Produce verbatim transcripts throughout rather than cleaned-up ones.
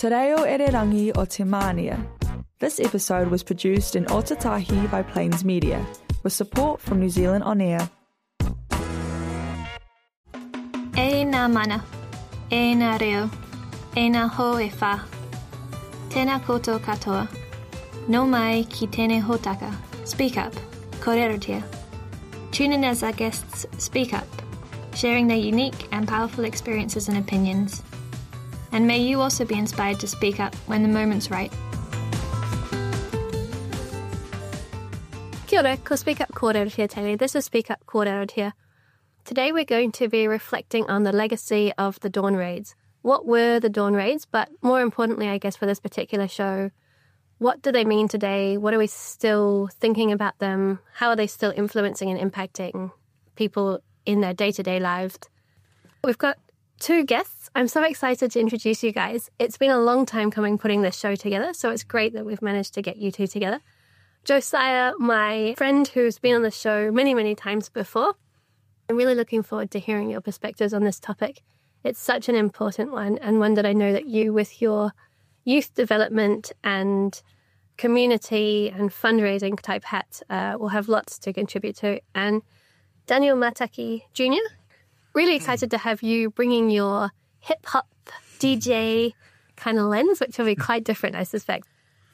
Te Reo Ererangi o Te Mānia. This episode was produced in Otatahi by Plains Media, with support from New Zealand On Air. E nā mana, e nā reo, e nā ho e whā. Tēnā koutou katoa. No mai ki tēnei hōtaka. Speak up, kōrerotia. Tune in as our guests speak up, sharing their unique and powerful experiences and opinions. And may you also be inspired to speak up when the moment's right. Kia ora, ko Speak Up Kōrerotia Taylor. This is Speak Up Kōrerotia. Today we're going to be reflecting on the legacy of the Dawn Raids. What were the Dawn Raids? But more importantly, I guess, for this particular show, what do they mean today? What are we still thinking about them? How are they still influencing and impacting people in their day-to-day lives? We've got two guests. I'm so excited to introduce you guys. It's been a long time coming putting this show together, so it's great that we've managed to get you two together. Josiah, my friend who's been on the show many, many times before. I'm really looking forward to hearing your perspectives on this topic. It's such an important one, and one that I know that you, with your youth development and community and fundraising type hat, uh, will have lots to contribute to. And Daniel Mataki Junior, really excited to have you bringing your hip-hop D J kind of lens, which will be quite different, I suspect.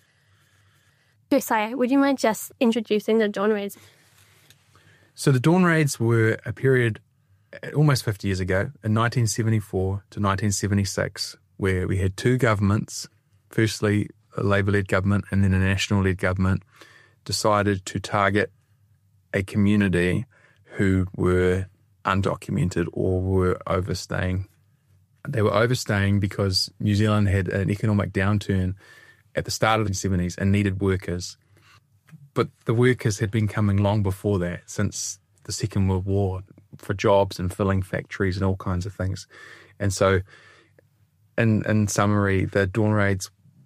Josiah, would you mind just introducing the Dawn Raids? So the Dawn Raids were a period almost fifty years ago, in nineteen seventy-four to nineteen seventy-six, where we had two governments, firstly a Labour-led government and then a national-led government, decided to target a community who were undocumented or were overstaying. They were overstaying because New Zealand had an economic downturn at the start of the seventies and needed workers. But the workers had been coming long before that, since the Second World War, for jobs and filling factories and all kinds of things. And so, in in summary, the Dawn Raids,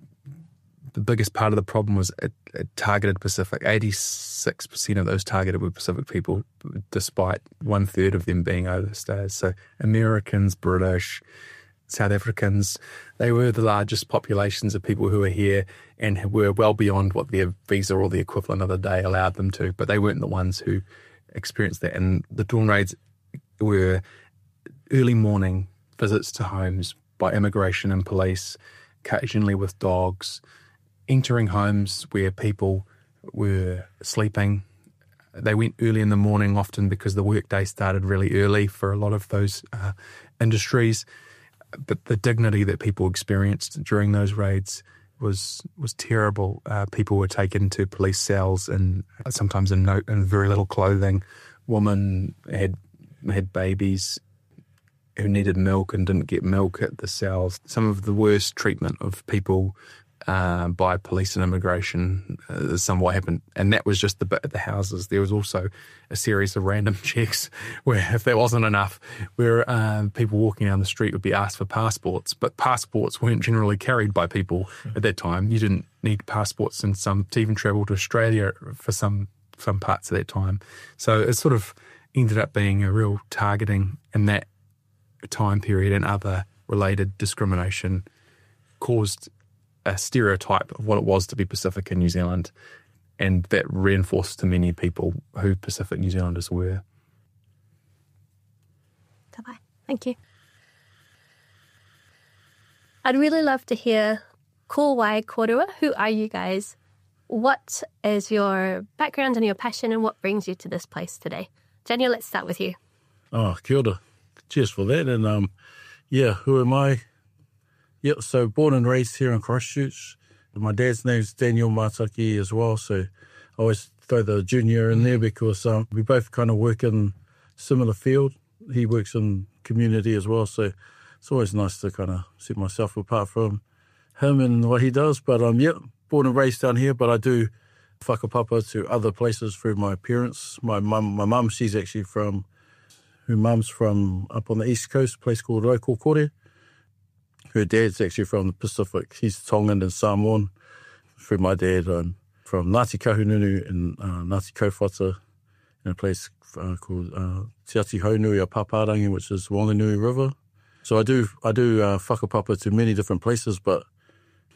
the biggest part of the problem was it, it targeted Pacific. eighty-six percent of those targeted were Pacific people, despite one-third of them being overstayers. So Americans, British, South Africans, they were the largest populations of people who were here and were well beyond what their visa or the equivalent of the day allowed them to, but they weren't the ones who experienced that. And the Dawn Raids were early morning visits to homes by immigration and police, occasionally with dogs, entering homes where people were sleeping. They went early in the morning often because the workday started really early for a lot of those uh, industries. But the dignity that people experienced during those raids was was terrible. Uh, people were taken to police cells and sometimes in, no, in very little clothing. Women had had babies who needed milk and didn't get milk at the cells. Some of the worst treatment of people uh, by police and immigration uh, is some of what happened. And that was just the bit at the houses. There was also a series of random checks where, if that wasn't enough, where uh, people walking down the street would be asked for passports, but passports weren't generally carried by people at that time. You didn't need passports in some to even travel to Australia for some some parts of that time. So it sort of ended up being a real targeting in that time period, and other related discrimination caused a stereotype of what it was to be Pacific in New Zealand, and that reinforced to many people who Pacific New Zealanders were. Bye-bye. Thank you. I'd really love to hear ko wai korua. Who are you guys? What is your background and your passion, and what brings you to this place today? Daniel, let's start with you. Oh, kia ora. Cheers for that. And um, yeah, who am I? Yeah, so born and raised here in Christchurch. My dad's name's Daniel Mataki as well, so I always throw the junior in there because um, we both kind of work in similar field. He works in community as well, so it's always nice to kind of set myself apart from him and what he does. But um, yeah, born and raised down here, but I do whakapapa to other places through my parents. My mum, my mum, she's actually from, her mum's from up on the east coast, a place called Raukokore. Her dad's actually from the Pacific. He's Tongan and Samoan. Through my dad, I'm from Ngāti Kahungunu and uh, Ngāti Kauwhata in a place uh, called uh, Te Ati Haunui a Paparangi, which is Wanganui River. So I do I do uh, whakapapa to many different places, but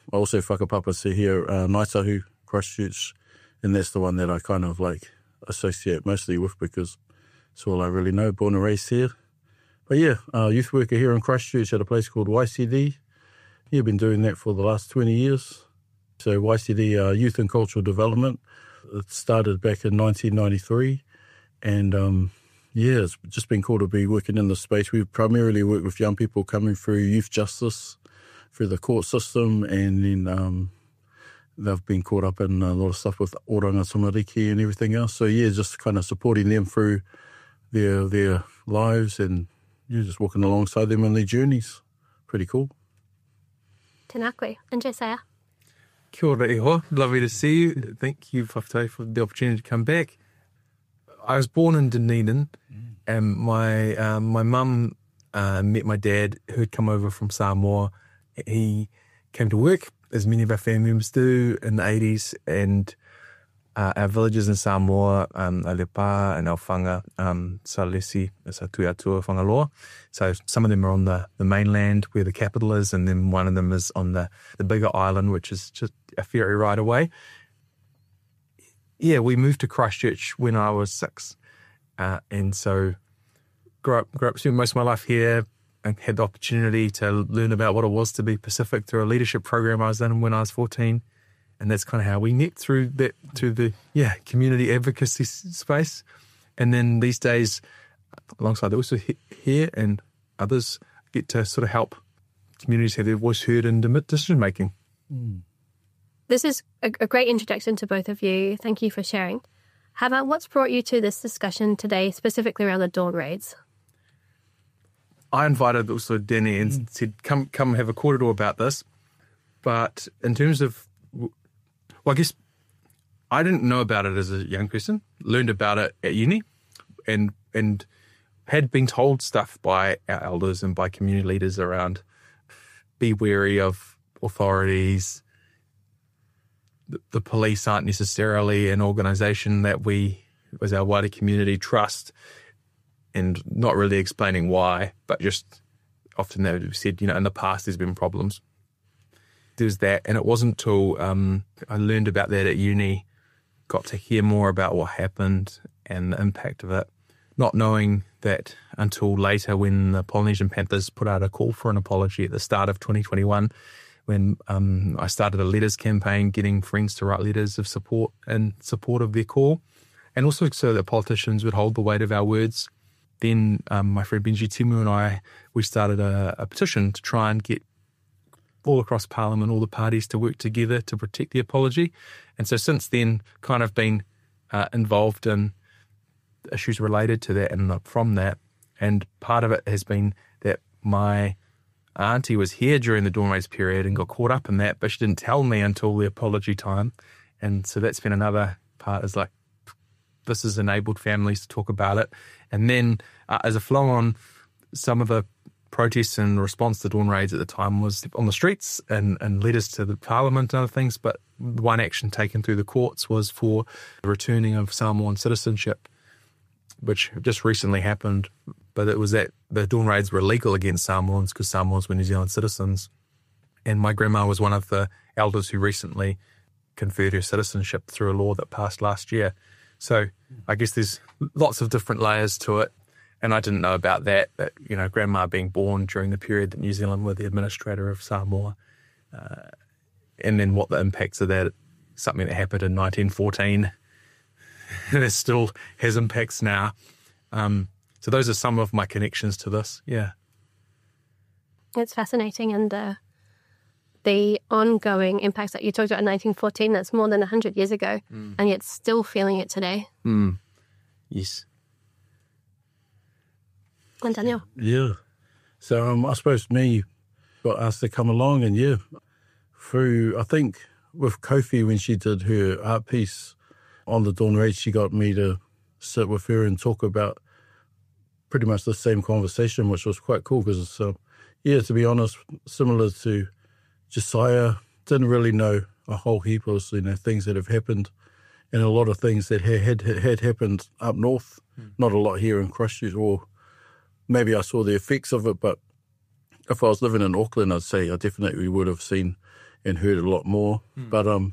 I also whakapapase here, uh, Ngaitahu, Christchurch, and that's the one that I kind of like associate mostly with because it's all I really know, born and raised here. But yeah, uh, youth worker here in Christchurch at a place called Y C D. Yeah, been doing that for the last twenty years. So Y C D, uh, Youth and Cultural Development, it started back in nineteen ninety-three. And um, yeah, it's just been cool to be working in the space. We primarily work with young people coming through youth justice, through the court system, and then um, they've been caught up in a lot of stuff with Oranga Tamariki and everything else. So yeah, just kind of supporting them through their their lives and yeah, just walking alongside them in their journeys. Pretty cool. Tēnā koe. And Josiah? Kia ora iho. Lovely to see you. Thank you, Whawhitau, for the opportunity to come back. I was born in Dunedin, mm. and my um, my mum uh, met my dad, who had come over from Samoa. He came to work, as many of our family members do, in the eighties, and uh, our villages in Samoa, um, Alepa and Alfanga, um, Salesi, is a Tuiatua Whangaloa. So some of them are on the, the mainland where the capital is, and then one of them is on the, the bigger island, which is just a ferry ride away. Yeah, we moved to Christchurch when I was six. Uh, and so grew up, grew up spent most of my life here and had the opportunity to learn about what it was to be Pacific through a leadership program I was in when I was fourteen. And that's kind of how we met through that, through the, yeah, community advocacy space. And then these days, alongside also here and others, get to sort of help communities have their voice heard in decision making. Mm. This is a, a great introduction to both of you. Thank you for sharing. How about what's brought you to this discussion today, specifically around the Dawn Raids? I invited also Danny and mm. said, come come have a corridor about this. But in terms of, well, I guess I didn't know about it as a young person, learned about it at uni and and had been told stuff by our elders and by community leaders around be wary of authorities. The, the police aren't necessarily an organisation that we, as our wider community, trust, and not really explaining why, but just often they've said, you know, in the past there's been problems. There's that, and it wasn't until um, I learned about that at uni, got to hear more about what happened and the impact of it, not knowing that until later when the Polynesian Panthers put out a call for an apology at the start of twenty twenty-one, when um, I started a letters campaign, getting friends to write letters of support in support of their call, and also so that politicians would hold the weight of our words. Then um, my friend Benji Timu and I, we started a, a petition to try and get all across Parliament, all the parties to work together to protect the apology. And so since then, kind of been uh, involved in issues related to that and from that. And part of it has been that my auntie was here during the Dawn Raids period and got caught up in that, but she didn't tell me until the apology time. And so that's been another part, is like, this has enabled families to talk about it. And then uh, as a flow-on, some of the protests in response to Dawn Raids at the time was on the streets and, and letters to the Parliament and other things, but one action taken through the courts was for the returning of Samoan citizenship, which just recently happened. But it was that the Dawn Raids were illegal against Samoans because Samoans were New Zealand citizens. And my grandma was one of the elders who recently conferred her citizenship through a law that passed last year. So I guess there's lots of different layers to it. And I didn't know about that, that, you know, grandma being born during the period that New Zealand were the administrator of Samoa. Uh, and then what the impacts of that, something that happened in nineteen fourteen, and it still has impacts now. Um, so those are some of my connections to this, yeah. It's fascinating, and uh, the ongoing impacts that you talked about in nineteen fourteen, that's more than one hundred years ago, mm. and yet still feeling it today. Mm. Yes. And Daniel? Yeah. So um, I suppose me got asked to come along, and yeah, through, I think with Kofi, when she did her art piece on the Dawn Raids, she got me to sit with her and talk about pretty much the same conversation, which was quite cool because, uh, yeah, to be honest, similar to Josiah, didn't really know a whole heap of, you know, things that have happened, and a lot of things that had, had, had happened up north, mm. not a lot here in Christchurch, or maybe I saw the effects of it, but if I was living in Auckland, I'd say I definitely would have seen and heard a lot more. Mm. But um,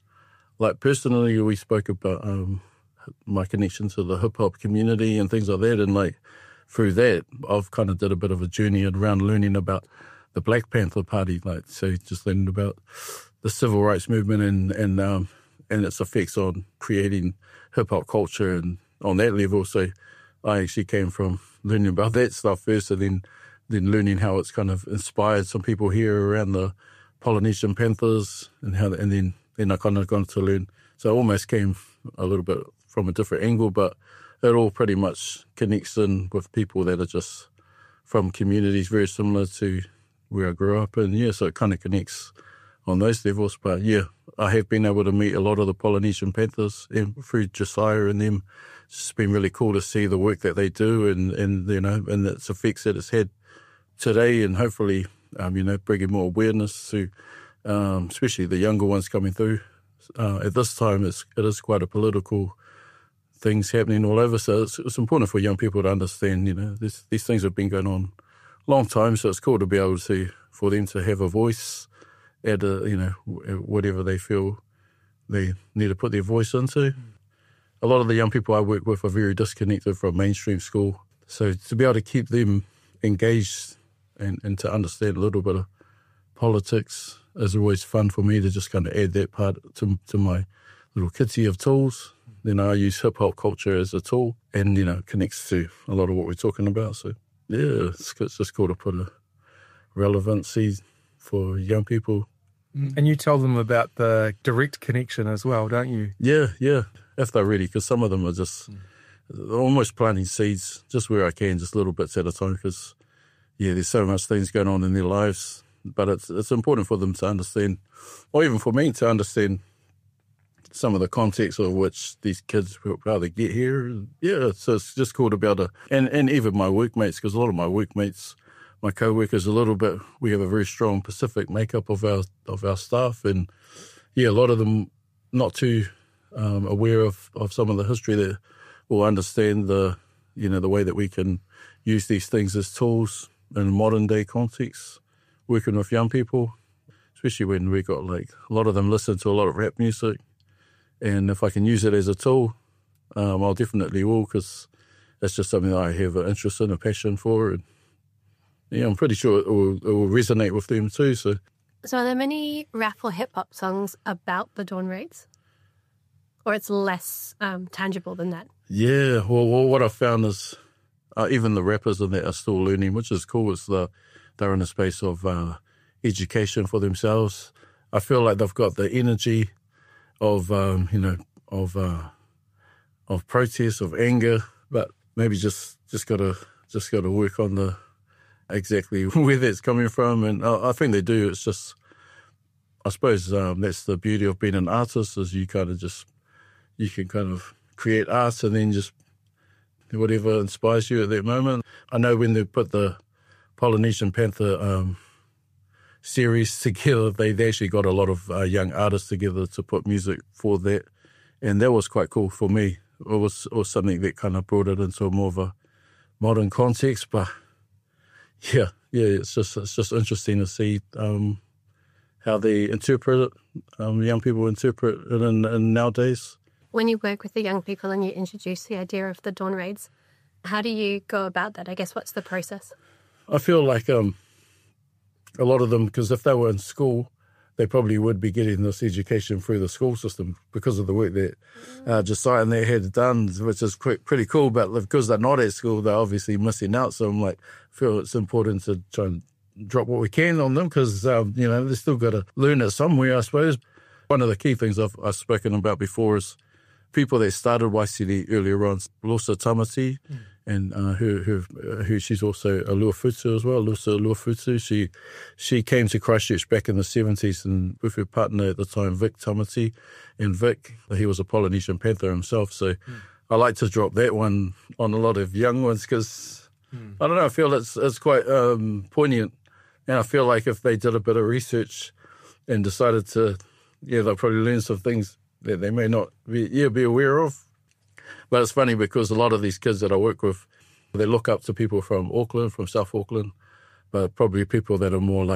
like personally, we spoke about um, my connection to the hip hop community and things like that, and like through that, I've kind of did a bit of a journey around learning about the Black Panther Party, like so just learning about the civil rights movement and and um, and its effects on creating hip hop culture, and on that level. So I actually came from learning about that stuff first, and then then learning how it's kind of inspired some people here around the Polynesian Panthers, and how and then then I kind of gone to learn. So I almost came a little bit from a different angle, but it all pretty much connects in with people that are just from communities very similar to where I grew up. And yeah, so it kind of connects on those levels. But yeah, I have been able to meet a lot of the Polynesian Panthers and through Josiah and them. It's just been really cool to see the work that they do, and, and you know, and its effects that it's had today, and hopefully, um, you know, bringing more awareness to, um, especially the younger ones coming through. Uh, at this time, it's, it is quite a political things happening all over. So it's, it's important for young people to understand, you know, this, these things have been going on a long time. So it's cool to be able to, for them to have a voice at, a, you know, whatever they feel they need to put their voice into. A lot of the young people I work with are very disconnected from mainstream school. So to be able to keep them engaged and, and to understand a little bit of politics is always fun for me to just kind of add that part to, to my little kitty of tools. Then I use hip-hop culture as a tool, and, you know, it connects to a lot of what we're talking about. So, yeah, it's, it's just cool to put a relevancy for young people. And you tell them about the direct connection as well, don't you? Yeah, yeah, if they're ready, because some of them are just mm. almost planting seeds just where I can, just little bits at a time, because, yeah, there's so much things going on in their lives. But it's it's important for them to understand, or even for me to understand, some of the context of which these kids, how they get here. Yeah, so it's just cool to be able to, and, and even my workmates, because a lot of my workmates, my co-workers, a little bit, we have a very strong Pacific makeup of our of our staff, and yeah, a lot of them not too um, aware of, of some of the history that will understand the, you know, the way that we can use these things as tools in modern day context, working with young people, especially when we got like, a lot of them listen to a lot of rap music. And if I can use it as a tool, um, I'll definitely will, because that's just something that I have an interest in, a passion for. And yeah, I'm pretty sure it will, it will resonate with them too. So, so are there many rap or hip-hop songs about the Dawn Raids? Or it's less um, tangible than that? Yeah, well, well what I've found is uh, even the rappers in that are still learning, which is cool. It's the, they're in a space of uh, education for themselves. I feel like they've got the energy of um, you know of uh, of protest, of anger, but maybe just just gotta just gotta work on the exactly where that's coming from, and I, I think they do. It's just, I suppose um, that's the beauty of being an artist, is you kind of just you can kind of create art and then just whatever inspires you at that moment. I know when they put the Polynesian Panther um, series together, they they actually got a lot of uh, young artists together to put music for that, and that was quite cool for me. It was, it was something that kind of brought it into a more of a modern context. But yeah, yeah, it's just it's just interesting to see um, how they interpret it. Um, young people interpret it in, in nowadays. When you work with the young people and you introduce the idea of the Dawn Raids, how do you go about that? I guess what's the process? I feel like um. a lot of them, because if they were in school, they probably would be getting this education through the school system because of the work that uh, Josiah and they had done, which is quite, pretty cool. But because they're not at school, they're obviously missing out. So I'm like, I feel it's important to try and drop what we can on them, because, um, you know, they've still got to learn it somewhere, I suppose. One of the key things I've, I've spoken about before is people that started Y C D earlier on, Losa Tamati, mm. and uh, who, who, who she's also a Luafutu as well, Lusa Luafutu. She she came to Christchurch back in the seventies, and with her partner at the time, Vic Tamati. And Vic, he was a Polynesian Panther himself. So mm. I like to drop that one on a lot of young ones, because mm. I don't know, I feel it's it's quite um, poignant. And I feel like if they did a bit of research and decided to, yeah, they'll probably learn some things that they may not be, yeah, be aware of. But it's funny, because a lot of these kids that I work with, they look up to people from Auckland, from South Auckland, but probably people that are more like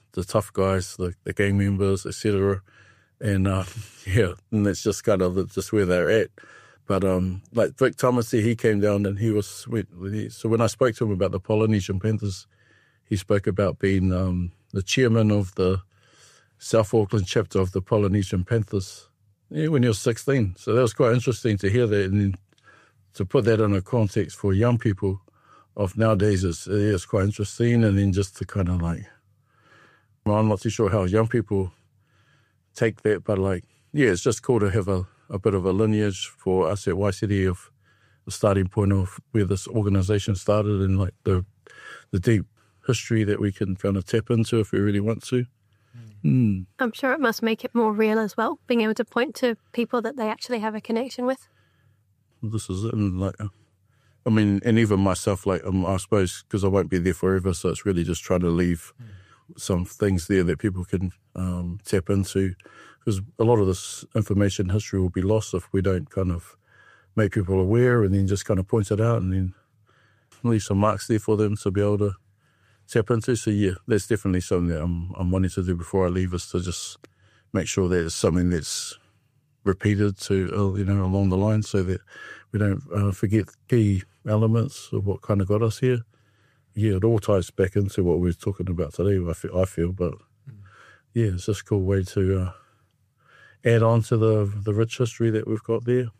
the tough guys, the, the gang members, et cetera. And uh, yeah, and that's just kind of just where they're at. But um, like Vic Tamati, he came down and he was, so when I spoke to him about the Polynesian Panthers, he spoke about being um, the chairman of the South Auckland chapter of the Polynesian Panthers yeah, when he was sixteen. So that was quite interesting to hear that. And then to put that in a context for young people of nowadays, is yeah, it's quite interesting. And then just to kind of like, well, I'm not too sure how young people take that, but like, yeah, it's just cool to have a, a bit of a lineage for us at Waisiri of the starting point of where this organisation started and like the the deep history that we can kind of tap into if we really want to. Mm. I'm sure it must make it more real as well, being able to point to people that they actually have a connection with. This is it. And like, I mean, and even myself, like, um, I suppose, because I won't be there forever, so it's really just trying to leave mm. some things there that people can um, tap into. Because a lot of this information history will be lost if we don't kind of make people aware and then just kind of point it out and then leave some marks there for them to be able to tap into. So yeah, that's definitely something that I'm I'm wanting to do before I leave, is to just make sure that it's something that's repeated to uh, you know along the line, so that we don't uh, forget key elements of what kind of got us here. Yeah, it all ties back into what we were talking about today. I feel, I feel but yeah, it's just a cool way to uh, add on to the the rich history that we've got there.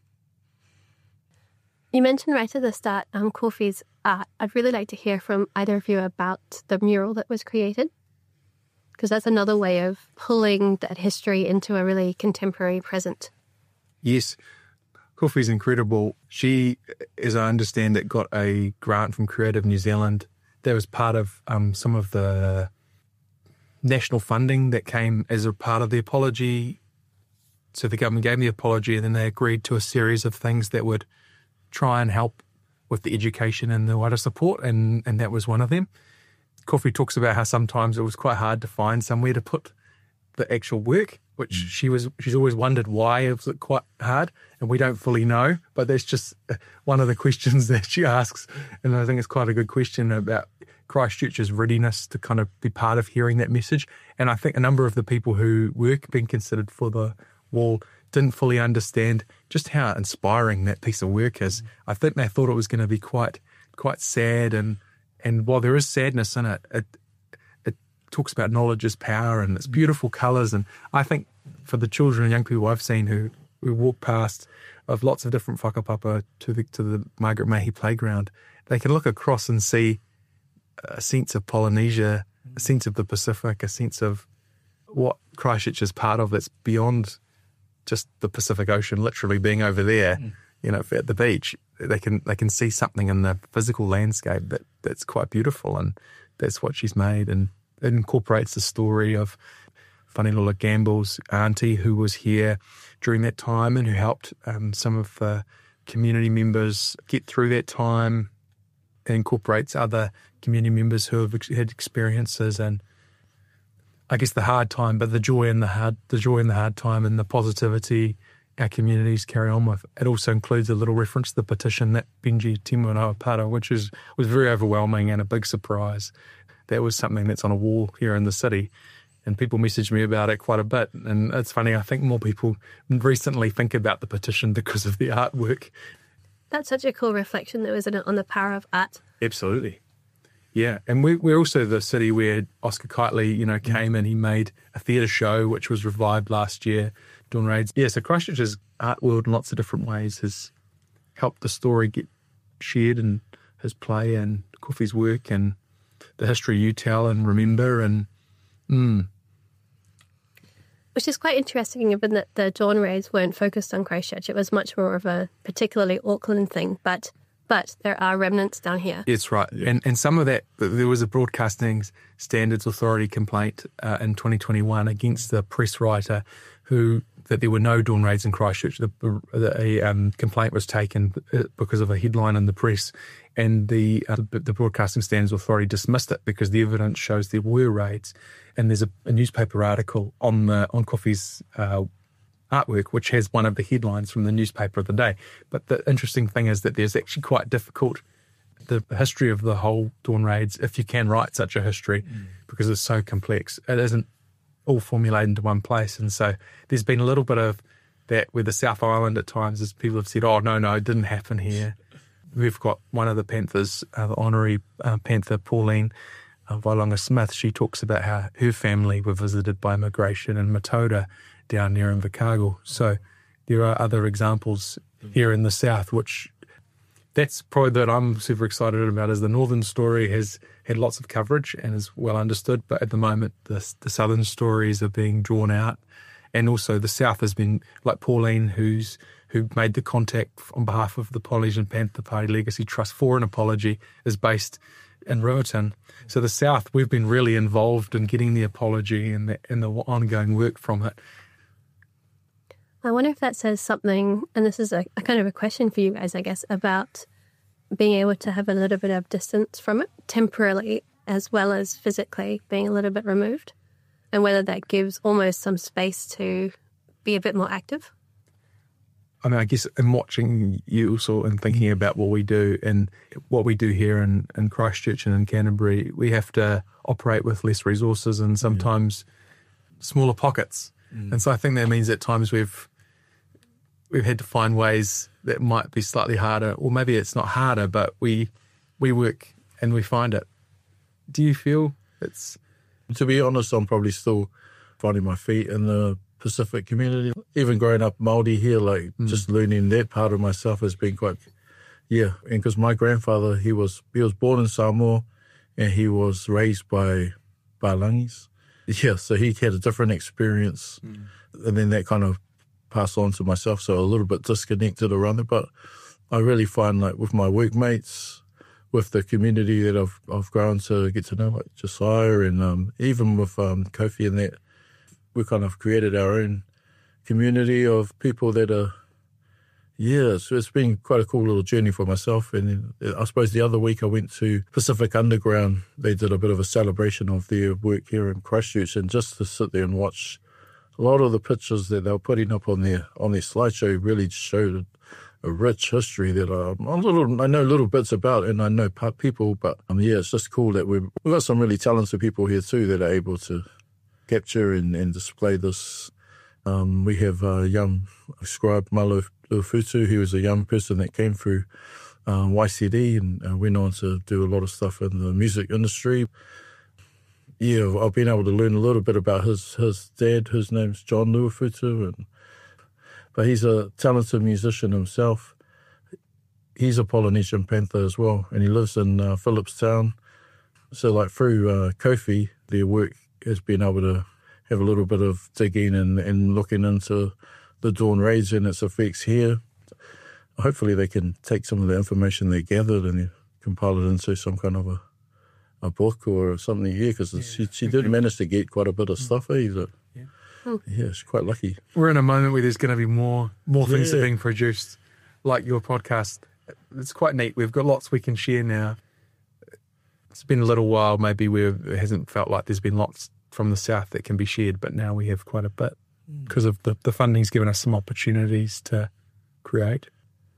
You mentioned right at the start um, Kofi's art. I'd really like to hear from either of you about the mural that was created, because that's another way of pulling that history into a really contemporary present. Yes, Kofi's incredible. She, as I understand it, got a grant from Creative New Zealand. That was part of um, some of the national funding that came as a part of the apology. So the government gave the apology and then they agreed to a series of things that would try and help with the education and the wider support, and, and that was one of them. Kofi talks about how sometimes it was quite hard to find somewhere to put the actual work, which mm. she was she's always wondered why it was quite hard, and we don't fully know, but that's just one of the questions that she asks, and I think it's quite a good question about Christchurch's readiness to kind of be part of hearing that message. And I think a number of the people who were being considered for the wall didn't fully understand just how inspiring that piece of work is. I think they thought it was going to be quite quite sad, and and while there is sadness in it, it it talks about knowledge is power and it's beautiful colours. And I think for the children and young people I've seen who, who walk past of lots of different whakapapa to the to the Margaret Mahy playground, they can look across and see a sense of Polynesia, a sense of the Pacific, a sense of what Christchurch is part of that's beyond just the Pacific Ocean literally being over there, mm. you know, at the beach. They can they can see something in the physical landscape that, that's quite beautiful, and that's what she's made. And it incorporates the story of Whanelula Gamble's auntie, who was here during that time and who helped um, some of the community members get through that time. It incorporates other community members who have had experiences and I guess the hard time, but the joy in the hard, the joy in the hard time and the positivity our communities carry on with. It also includes a little reference to the petition that Benji Timuanoa Pata, which is, was very overwhelming and a big surprise. That was something that's on a wall here in the city, and people messaged me about it quite a bit. And it's funny, I think more people recently think about the petition because of the artwork. That's such a cool reflection, though, isn't it, on the power of art? Absolutely. Yeah, and we, we're also the city where Oscar Kitely, you know, came and he made a theatre show which was revived last year, Dawn Raids. Yeah, so Christchurch's art world in lots of different ways has helped the story get shared, and his play and Kofi's work and the history you tell and remember. and mm. Which is quite interesting, given that the Dawn Raids weren't focused on Christchurch. It was much more of a particularly Auckland thing, but... But there are remnants down here. It's right. Yeah. And and some of that, there was a Broadcasting Standards Authority complaint uh, in twenty twenty-one against the press writer who, that there were no Dawn Raids in Christchurch. The, the a um, complaint was taken because of a headline in the press, and the, uh, the Broadcasting Standards Authority dismissed it because the evidence shows there were raids. And there's a, a newspaper article on the, on Kofi's uh artwork, which has one of the headlines from the newspaper of the day. But the interesting thing is that there's actually quite difficult, the history of the whole Dawn Raids, if you can write such a history, mm. because it's so complex. It isn't all formulated into one place. And so there's been a little bit of that with the South Island at times, as people have said, oh, no, no, it didn't happen here. We've got one of the Panthers, uh, the honorary uh, Panther, Pauline uh, Vailonga Smith. She talks about how her family were visited by immigration in Matoda down near Invercargill. So there are other examples here in the South, which that's probably that I'm super excited about, is the Northern story has had lots of coverage and is well understood, but at the moment the, the Southern stories are being drawn out. And also the South has been, like Pauline, who's who made the contact on behalf of the Polynesian Panther Party Legacy Trust for an apology, is based in Roatan. So the South, we've been really involved in getting the apology and the, and the ongoing work from it. I wonder if that says something, and this is a, a kind of a question for you guys, I guess, about being able to have a little bit of distance from it temporarily as well as physically being a little bit removed, and whether that gives almost some space to be a bit more active. I mean, I guess in watching you also and thinking about what we do and what we do here in, in Christchurch and in Canterbury, we have to operate with less resources and sometimes yeah. smaller pockets. Mm. And so I think that means at times we've we've had to find ways that might be slightly harder, or maybe it's not harder, but we we work and we find it. Do you feel it's... To be honest, I'm probably still finding my feet in the Pacific community. Even growing up Māori here, like mm. just learning that part of myself has been quite, yeah. And because my grandfather, he was he was born in Samoa and he was raised by Palangis. Yeah, so he had a different experience mm. and then that kind of passed on to myself, so a little bit disconnected around it. But I really find like with my workmates, with the community that I've I've grown to get to know, like Josiah and um, even with um, Kofi and that, we kind of created our own community of people that are, yeah, so it's been quite a cool little journey for myself. And I suppose the other week I went to Pacific Underground. They did a bit of a celebration of their work here in Christchurch, and just to sit there and watch a lot of the pictures that they were putting up on their on their slideshow really showed a rich history that I'm a little, I know little bits about, and I know people, but um, yeah, it's just cool that we've, we've got some really talented people here too that are able to capture and, and display this. Um, we have a young scribe, Malo Lufutu, who was a young person that came through um, Y C D and uh, went on to do a lot of stuff in the music industry. Yeah, I've been able to learn a little bit about his his dad, whose name's John Lufutu, and but he's a talented musician himself. He's a Polynesian Panther as well, and he lives in uh, Phillipstown. So like through uh, Kofi, their work has been able to have a little bit of digging and, and looking into the Dawn Raids and its effects here. Hopefully they can take some of the information they gathered and compile it into some kind of a, a book or something here, because yeah. she, she did manage to get quite a bit of stuff, eh? So, yeah. yeah, she's quite lucky. We're in a moment where there's going to be more more things yeah. being produced, like your podcast. It's quite neat. We've got lots we can share now. It's been a little while maybe where it hasn't felt like there's been lots from the South that can be shared, but now we have quite a bit because of the, the funding's given us some opportunities to create.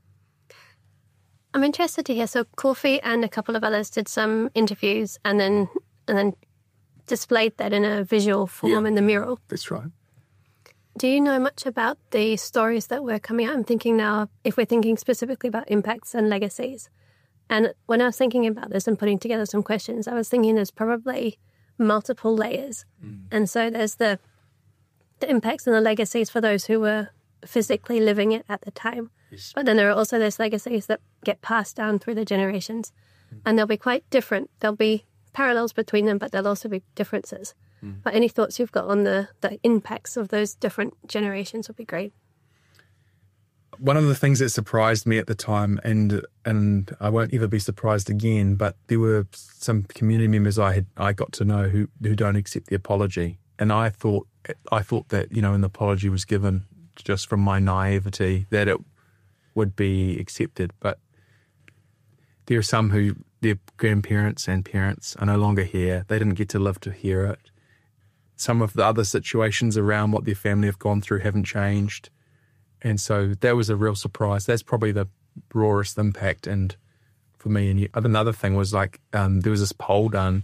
I'm interested to hear. So Kofi and a couple of others did some interviews and then and then displayed that in a visual form yeah, in the mural. That's right. Do you know much about the stories that were coming out? I'm thinking now, if we're thinking specifically about impacts and legacies. And when I was thinking about this and putting together some questions, I was thinking there's probably multiple layers. Mm. And so there's the the impacts and the legacies for those who were physically living it at the time. Yes. But then there are also those legacies that get passed down through the generations. Mm. And they'll be quite different. There'll be parallels between them, but there'll also be differences. Mm. But any thoughts you've got on the, the impacts of those different generations would be great. One of the things that surprised me at the time, and and I won't ever be surprised again, but there were some community members I had I got to know who, who don't accept the apology. And I thought I thought that, you know, an apology was given just from my naivety, that it would be accepted. But there are some who, their grandparents and parents are no longer here. They didn't get to live to hear it. Some of the other situations around what their family have gone through haven't changed. And so that was a real surprise. That's probably the rawest impact. And for me, and you, another thing was like um, there was this poll done,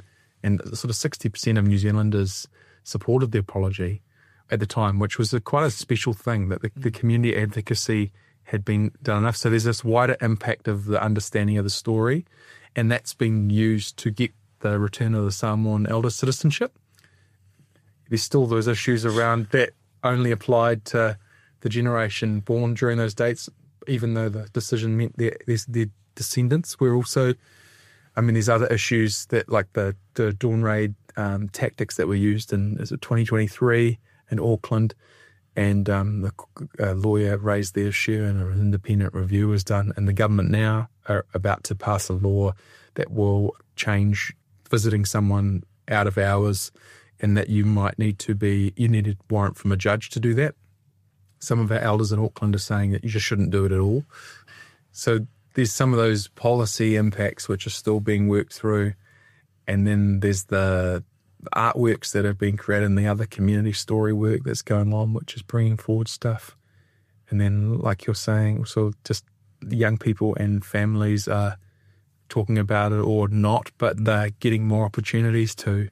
And sort of sixty percent of New Zealanders supported the apology at the time, which was a, quite a special thing, that the, the community advocacy had been done enough. So there's this wider impact of the understanding of the story, and that's been used to get the return of the Samoan elder citizenship. There's still those issues around that only applied to the generation born during those dates, even though the decision meant their, their, their descendants were also... I mean, there's other issues that, like the, the dawn raid um, tactics that were used in, is it twenty twenty-three in Auckland, and um, the uh, lawyer raised the issue and an independent review was done, and the government now are about to pass a law that will change visiting someone out of hours, and that you might need to be, you need a warrant from a judge to do that. Some of our elders in Auckland are saying that you just shouldn't do it at all. So there's some of those policy impacts which are still being worked through. And then there's the artworks that have been created and the other community story work that's going on, which is bringing forward stuff. And then, like you're saying, also just young people and families are talking about it or not, but they're getting more opportunities to.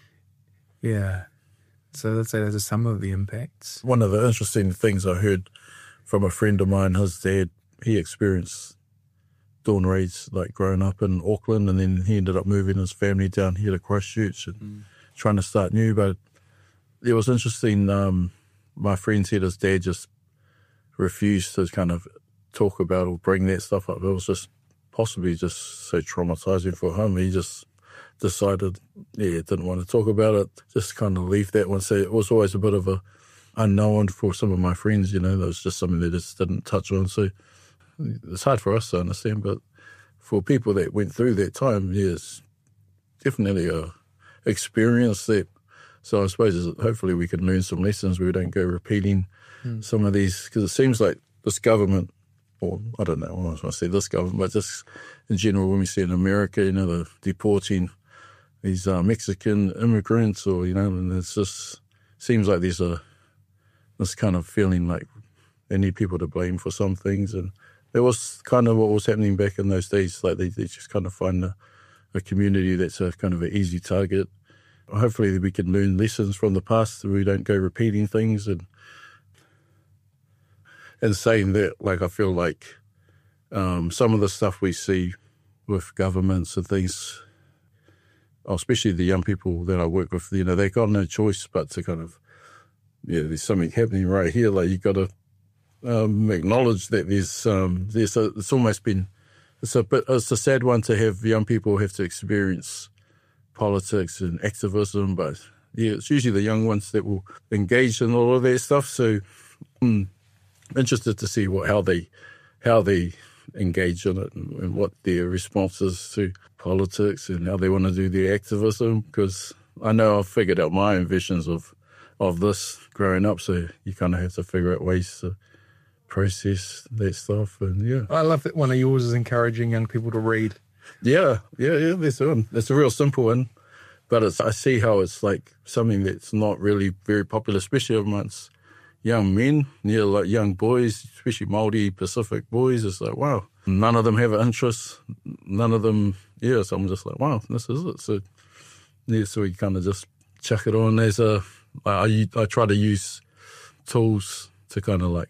Yeah. So let's say those are some of the impacts. One of the interesting things I heard from a friend of mine, his dad, he experienced dawn raids like growing up in Auckland, and then he ended up moving his family down here to Christchurch and mm. trying to start new. But it was interesting. Um, my friend said his dad just refused to kind of talk about or bring that stuff up. It was just possibly just so traumatizing for him. He just decided, yeah, didn't want to talk about it, just kind of leave that one. So it was always a bit of a unknown for some of my friends, you know, that was just something they just didn't touch on. So it's hard for us to understand, but for people that went through that time, yes, definitely a experience that. So I suppose hopefully we can learn some lessons where we don't go repeating mm. some of these, because it seems like this government, or I don't know, I don't want to say this government, but just in general, when we see in America, you know, they're deporting these uh, Mexican immigrants, or, you know, and it's just seems like there's a this kind of feeling like they need people to blame for some things. And it was kind of what was happening back in those days. Like they, they just kind of find a, a community that's a kind of an easy target. Hopefully we can learn lessons from the past so we don't go repeating things. And and saying that, like, I feel like um, some of the stuff we see with governments and things, especially the young people that I work with, you know, they got no choice but to kind of, yeah, there's something happening right here. Like, you got to um, acknowledge that there's, um, there's a, it's almost been, it's a bit, it's a sad one to have young people have to experience politics and activism, but yeah, it's usually the young ones that will engage in all of that stuff. So I'm interested to see what how they how they engage in it and, and what their response is to politics and how they want to do their activism, because I know I've figured out my own visions of of this growing up, so you kind of have to figure out ways to process that stuff. And yeah, I love that one of yours is encouraging young people to read. Yeah, yeah, yeah, that's one. That's a real simple one, but it's, I see how it's like something that's not really very popular, especially amongst young men, yeah, like young boys, especially Māori Pacific boys. It's like, wow, none of them have an interest, none of them, yeah, so I'm just like, wow, this is it. So, yeah, so we kind of just chuck it on as a, I, I try to use tools to kind of like,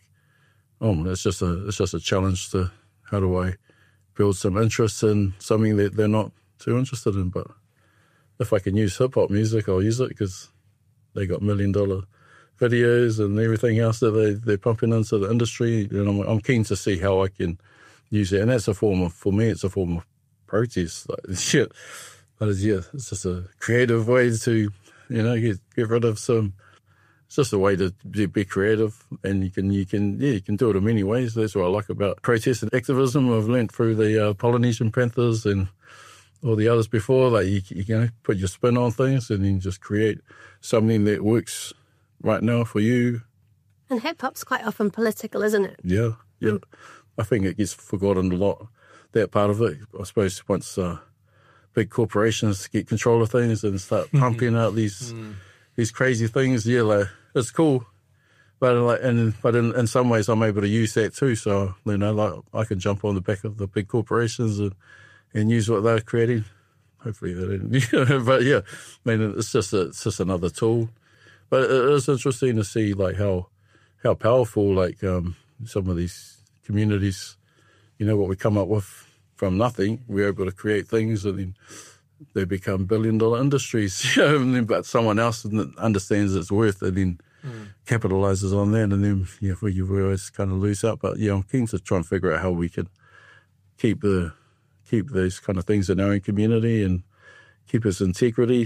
oh, it's just a, it's just a challenge to, how do I build some interest in something that they're not too interested in. But if I can use hip-hop music, I'll use it, because they got million-dollar videos and everything else that they, they're pumping into the industry. And I'm, I'm keen to see how I can use it. And that's a form of, for me, it's a form of protest. Like, shit. But it's, yeah, it's just a creative way to, you know, get, get rid of some. It's just a way to be creative, and you can, you can, yeah, you can do it in many ways. That's what I like about protest and activism. I've learned through the uh, Polynesian Panthers and all the others before, like you, you know, put your spin on things and then just create something that works right now for you. And hip hop's quite often political, isn't it? Yeah, yeah. Mm. I think it gets forgotten a lot, that part of it. I suppose once uh, big corporations get control of things and start pumping out these mm. these crazy things, yeah, like, it's cool, but like, and but in, in some ways, I'm able to use that too. So, you know, like, I can jump on the back of the big corporations and, and use what they're creating. hopefully they didn't. But yeah, I mean, it's just a, it's just another tool. But it is interesting to see like how how powerful like um, some of these communities, you know, what we come up with from nothing, we're able to create things and then they become billion dollar industries. You know, but someone else understands its worth and then mm. capitalizes on that, and then yeah, we, we always kind of lose out. But yeah, I'm keen to try and figure out how we can keep the keep these kind of things in our own community and keep its integrity.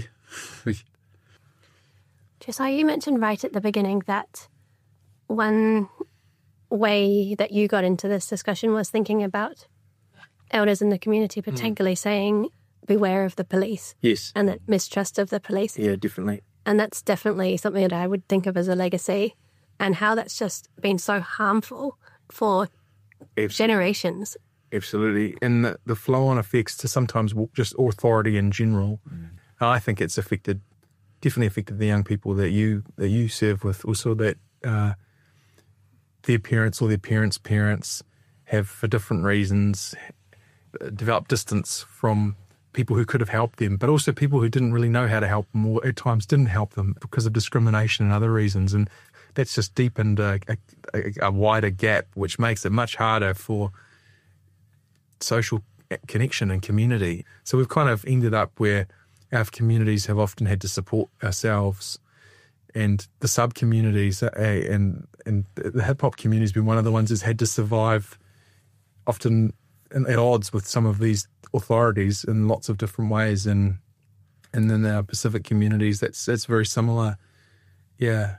Josiah, you mentioned right at the beginning that one way that you got into this discussion was thinking about elders in the community, particularly mm. saying, beware of the police. Yes. And that mistrust of the police. Yeah, definitely. And that's definitely something that I would think of as a legacy, and how that's just been so harmful for Absolutely. generations. Absolutely. And the, the flow-on effects to sometimes just authority in general, mm. I think it's affected, definitely affected the young people that you that you serve with. Also that uh, their parents or their parents' parents have, for different reasons, developed distance from people who could have helped them, but also people who didn't really know how to help them, or at times didn't help them because of discrimination and other reasons. And that's just deepened a, a, a wider gap, which makes it much harder for social connection and community. So we've kind of ended up where our communities have often had to support ourselves, and the sub-communities and, and the hip-hop community has been one of the ones that's had to survive often at odds with some of these authorities in lots of different ways, and and then our Pacific communities, that's that's very similar. Yeah.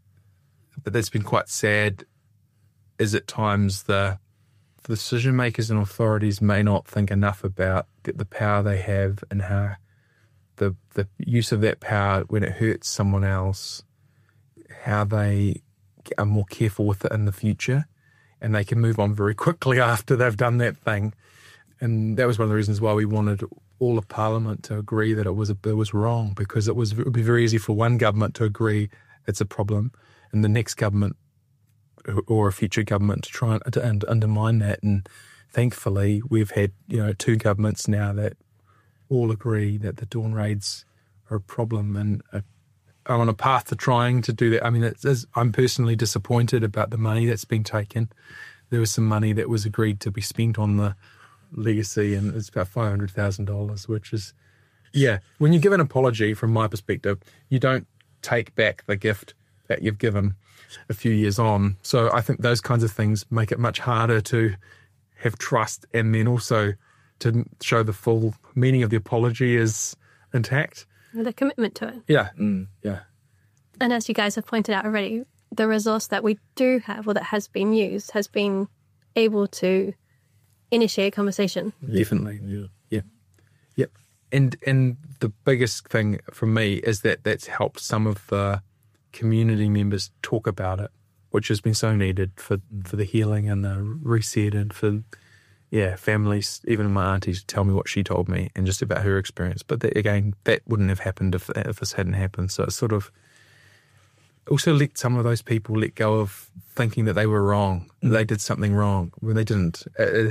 But that's been quite sad, is at times the, the decision makers and authorities may not think enough about the, the power they have and how the the use of that power when it hurts someone else, how they are more careful with it in the future, and they can move on very quickly after they've done that thing. And that was one of the reasons why we wanted all of Parliament to agree that it was a, it was wrong, because it was it would be very easy for one government to agree it's a problem, and the next government or a future government to try and, to, and undermine that. And thankfully, we've had you know two governments now that all agree that the dawn raids are a problem, and are, are on a path to trying to do that. I mean, it's, it's, I'm personally disappointed about the money that's been taken. There was some money that was agreed to be spent on the legacy, and it's about five hundred thousand dollars, which is, yeah, when you give an apology, from my perspective, you don't take back the gift that you've given a few years on. So I think those kinds of things make it much harder to have trust, and then also to show the full meaning of the apology is intact. The commitment to it. Yeah, mm, yeah. And as you guys have pointed out already, the resource that we do have, or that has been used, has been able to initiate conversation. Definitely. Yeah. Yeah. Yep. And and the biggest thing for me is that that's helped some of the community members talk about it, which has been so needed for, for the healing and the reset, and for, yeah, families, even my aunties tell me what she told me and just about her experience. But that, again, that wouldn't have happened if, if this hadn't happened. So it's sort of also let some of those people let go of thinking that they were wrong, mm. they did something wrong when they didn't. Uh,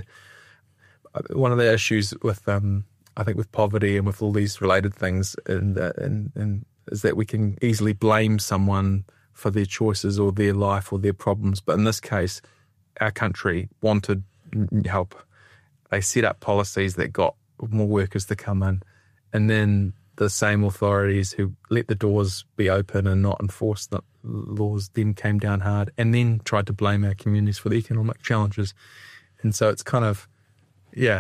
one of the issues with, um, I think, with poverty and with all these related things, and, uh, and, and is that we can easily blame someone for their choices or their life or their problems. But in this case, our country wanted help. They set up policies that got more workers to come in, and then the same authorities who let the doors be open and not enforce the laws then came down hard and then tried to blame our communities for the economic challenges. And so it's kind of, yeah.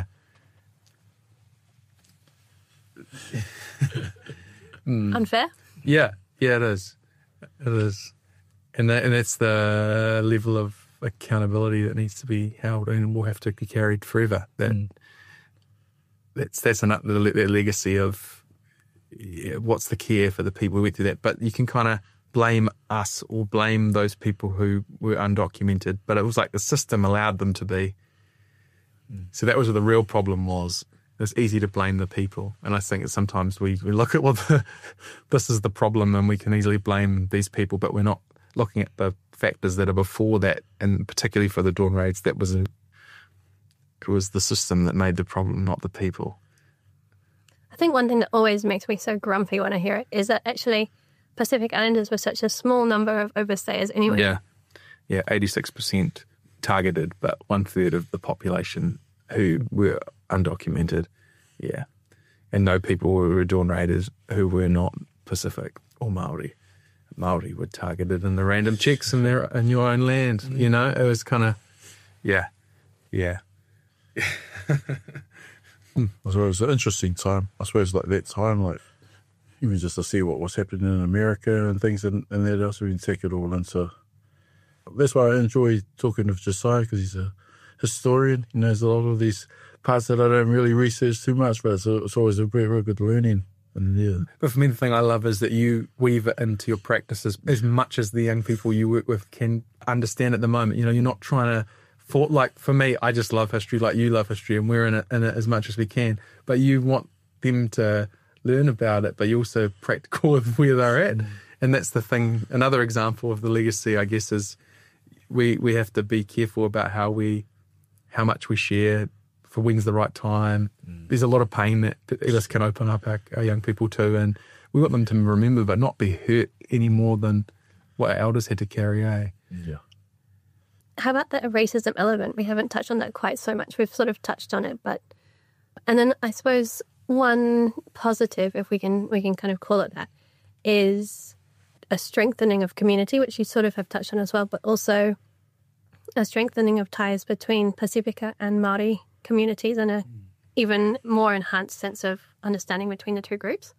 mm. Unfair? Yeah, yeah, it is. It is. And, that, and that's the level of accountability that needs to be held and will have to be carried forever. That mm. That's that's another the legacy of, yeah, what's the care for the people who went through that. But you can kind of blame us or blame those people who were undocumented, but it was like the system allowed them to be. Mm. So that was what the real problem was. It's easy to blame the people, and I think that sometimes we, we look at, well, the, this is the problem and we can easily blame these people, but we're not looking at the factors that are before that, and particularly for the dawn raids, that was a, it was the system that made the problem, not the people. I think one thing that always makes me so grumpy when I hear it is that actually Pacific Islanders were such a small number of overstayers anyway. Yeah, yeah, eighty-six percent targeted, but one third of the population who were undocumented. Yeah, and no people were Dawn Raiders who were not Pacific or Maori. Maori were targeted in the random checks in their in your own land. Mm. You know, it was kind of, yeah, yeah. I suppose it was an interesting time. I suppose like that time, like even just to see what was happening in America and things, and, and that also we take it all into. That's why I enjoy talking with Josiah, because he's a historian. He knows a lot of these parts that I don't really research too much, but it's, it's always a very, very good learning. And yeah. But for me, the thing I love is that you weave it into your practices as much as the young people you work with can understand at the moment. You know, you're not trying to, for, like for me, I just love history like you love history, and we're in it, in it as much as we can. But you want them to learn about it, but you're also practical with where they're at. Mm. And that's the thing. Another example of the legacy, I guess, is we, we have to be careful about how we, how much we share, for when's the right time. Mm. There's a lot of pain that this can open up our, our young people to, and we want them to remember but not be hurt any more than what our elders had to carry, eh? Yeah. How about the racism element? We haven't touched on that quite so much. We've sort of touched on it, but and then I suppose one positive, if we can we can kind of call it that, is a strengthening of community, which you sort of have touched on as well, but also a strengthening of ties between Pasifika and Māori communities and a even more enhanced sense of understanding between the two groups.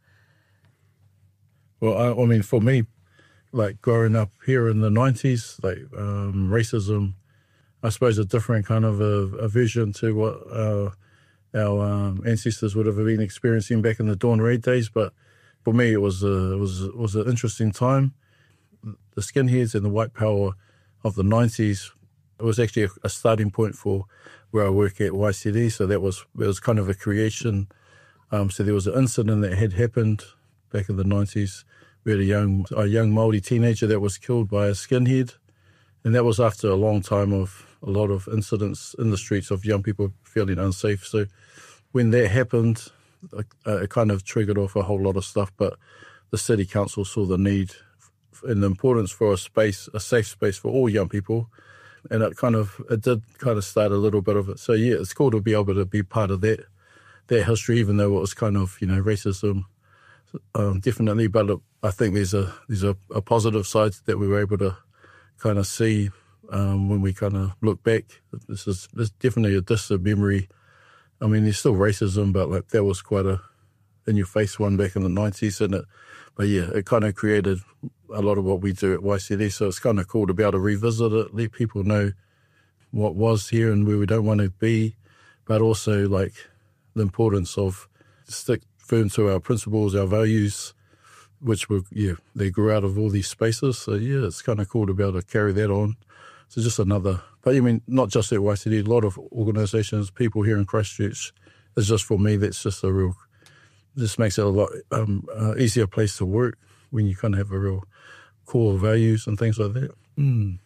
Well, I, I mean, for me, like growing up here in the nineties, like um, racism, I suppose a different kind of a, a vision to what uh, our um, ancestors would have been experiencing back in the Dawn Raid days. But for me, it was a, it was it was an interesting time. The skinheads and the white power of the nineties, it was actually a, a starting point for where I work at Y C D. So that was it was kind of a creation. Um, so there was an incident that had happened back in the nineties. We had a young a young Māori teenager that was killed by a skinhead, and that was after a long time of a lot of incidents in the streets of young people feeling unsafe. So when that happened, uh, it kind of triggered off a whole lot of stuff. But the city council saw the need and the importance for a space, a safe space for all young people, and it kind of it did kind of start a little bit of it. So yeah, it's cool to be able to be part of that that history, even though it was kind of, you know, racism. Um, definitely, but look, I think there's a there's a, a positive side that we were able to kind of see um, when we kind of look back. This is this definitely a distant memory. I mean, there's still racism, but like that was quite a in your face one back in the nineties, and it. But yeah, it kind of created a lot of what we do at Y C D. So it's kind of cool to be able to revisit it, let people know what was here and where we don't want to be, but also like the importance of stick firm to our principles, our values, which were, yeah, they grew out of all these spaces. So, yeah, it's kind of cool to be able to carry that on. So just another, but I mean, not just at Y C D, a lot of organisations, people here in Christchurch, it's just for me, that's just a real, just makes it a lot um, uh, easier place to work when you kind of have a real core values and things like that. Mm.